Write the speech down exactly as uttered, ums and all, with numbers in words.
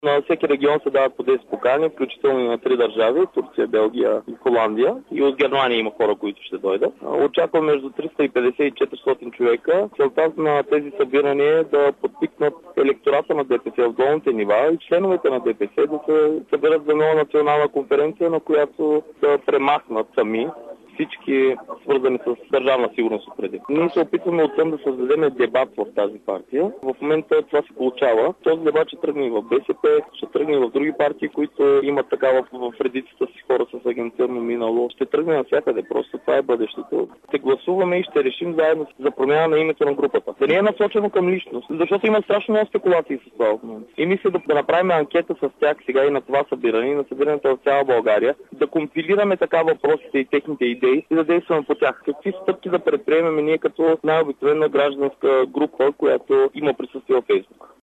На всеки регион се дават по десет покани, включително и на три държави – Турция, Белгия и Холандия. И от Германия има хора, които ще дойдат. Очаквам между триста и петдесет и четиристотин човека. Целта на тези събирания е да подпикнат електората на ДПС в долните нива и членовете на ДПС да се съберат за нова национална конференция, на която да премахнат сами всички свързани с държавна сигурност отпреди. Ние се опитваме отвън да създадем дебат в тази партия. В момента това се получава. Този дебат ще тръгне и в БСП, ще тръгне и в други партии, които имат такава в редицата си хора с агентурно минало. Ще тръгне навсякъде. Просто това е бъдещето. Ще гласуваме и ще решим заедно за промяна на името на групата. Да не е насочено към личност, защото има страшно много спекулации с това. И мисля да, да направим анкета с тях сега и на това събиране, и на събирането в цяла България, да компилираме така въпросите и техните идеи и да действаме по тях. Какви стъпки да предприемем ние като най-обикновена гражданска група, която има присъствие във Фейсбук?